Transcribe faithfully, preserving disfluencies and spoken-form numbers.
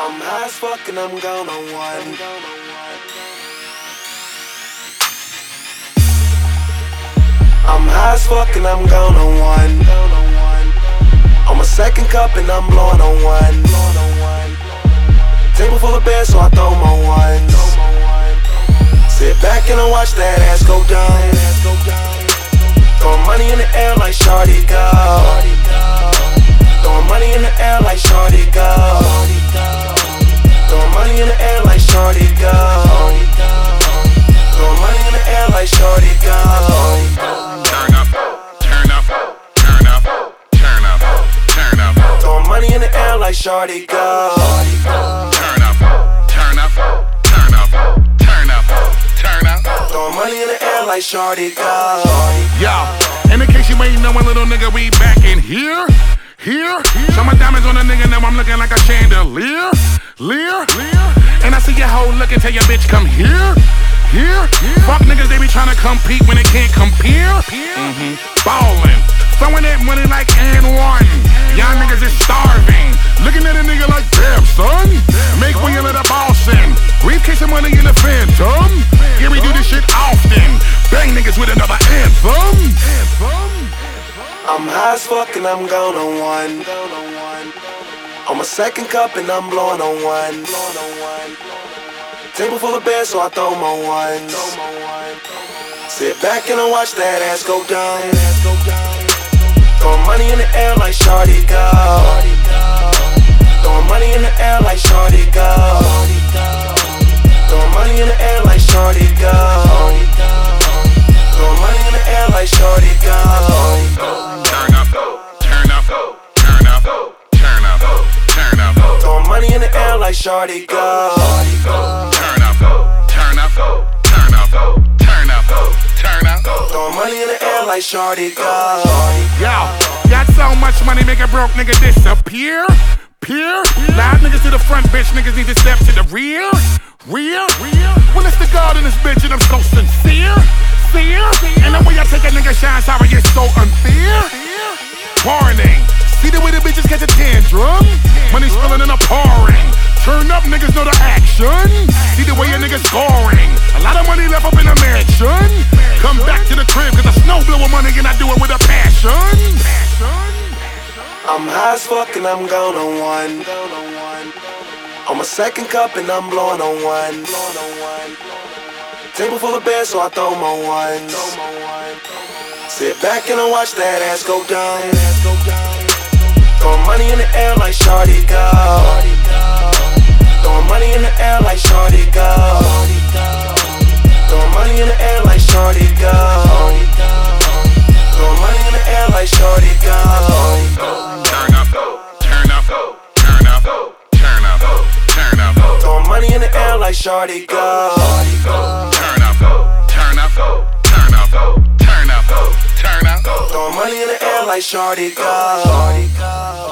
I'm high as fuck and I'm gone on one. I'm high as fuck and I'm gone on one. On my second cup and I'm blowing on one. Table full of beds, so I throw my ones. Sit back and I watch that ass go down. Throwing money in the air like Shawty go. Throwing money in the air like Shawty go. Throwing money in the air like Shawty go. Throwing money in the air like Shawty go. Turn up, turn up, turn up, turn up, turn up. Throwing money in the air like Shawty go. Turn up, turn up, turn up, turn up, turn up. Throwing money in the air like Shawty go. Yo, and in case you ain't knowin', little nigga, we back in here. Here, show my diamonds on a nigga, now I'm looking like a chandelier. Lear, and I see your hoe looking, tell your bitch come here. Here, fuck niggas, they be tryna compete when they can't compare. Mm-hmm. Ballin', throwing that money like and one. Y'all niggas is starving. Looking at a nigga like, damn son, make when you let a boss in. Briefcase of money in the phantom. Yeah, we do this shit often. Bang niggas with another anthem. I'm high as fuck and I'm gone on one. On my second cup and I'm blowing on one. Table full of beds, so I throw my ones. Sit back and I watch that ass go down. Throwing money in the air like Shawty go. Throwing money in the air like Shawty go. Throwing money in the air like Shawty go. Throwing money in the air like Shawty go. Turn up, turn up, turn up, turn up, turn up. Throwing money in the air like Shawty go. Turn up, turn up, turn up, turn up, turn up. Throwing money in the air like Shawty go. Yo, got so much money, make a broke nigga disappear. Peer, loud niggas to the front, bitch. Niggas need to step to the rear. Rear, when it's the God in this bitch and I'm so sincere. Seer, and the way I take a nigga shine, sorry, it's so unfair. Warning, see the way the bitches catch a tantrum. Money spilling and a pouring. Turn up, niggas know the action. See the way a nigga scoring. A lot of money left up in the mansion. Come back to the crib, cause I snow blowing money and I do it with a passion. I'm high as fuck and I'm gone on one. On my second cup and I'm blowing on one. Table full of beds, so I throw my ones. Sit back and I watch that ass go down. Throwing money in the air like Shawty go. Throwing money in the air like Shawty go. Throwing money in the air like Shawty go. Throwing money in the air like Shawty go. Turn up, turn up, turn up, turn up, turn up. Throwing money in the air like Shawty go. Turn up, turn up, turn up, turn up, turn up. Throwing money in the air like Shawty go.